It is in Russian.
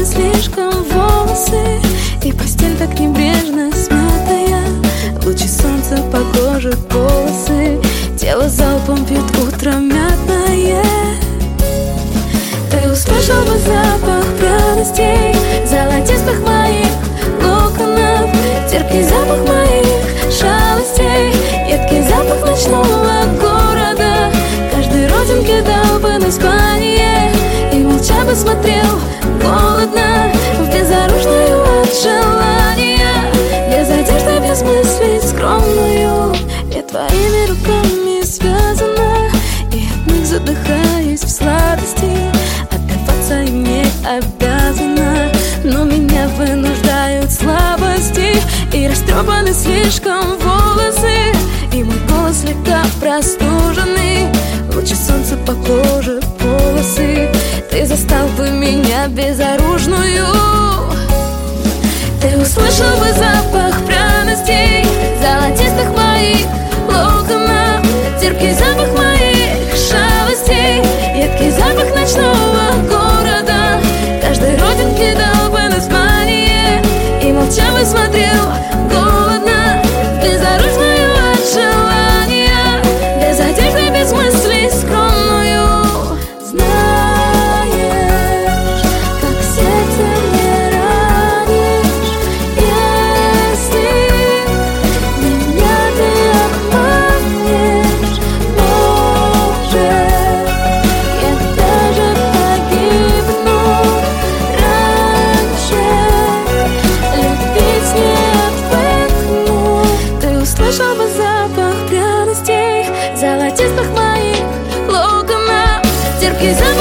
растрепаны слишком волосы, и постель так небрежно смятая. Лучи солнца похожи полосы, тело залпом пьют утро мятное. Ты услышал бы запах пряностей, золотистых моих локонов, терпкий запах моих шалостей, едкий запах ночного города. Каждой родинке дал бы название и молча бы смотрел голодно в безоружную от желания, без одежды, без мыслей скромную. Я твоими руками связана, и от них задыхаюсь в сладости. Отдаваться им не обязана, но меня вынуждают слабости и растрепаны слишком волосы, и мой голос слегка простуженный. Лучи солнца по коже полосы, ты застал бы меня безоружную. Ты услышал бы запах пряностей, золотистых моих локонов, терпкий запах моих шалостей, едкий запах ночного города. Каждой родинке дал бы название и молча бы смотрел голодно в безоружную от желания, без одежды, без мыслей скромную. Знаешь, как сердце мне ранишь, если меня ты обманешь. Может, я даже погибну раньше, любить не отвыкну. Ты услышал бы запах пряностей, золотистых моих локонов, терпкий запах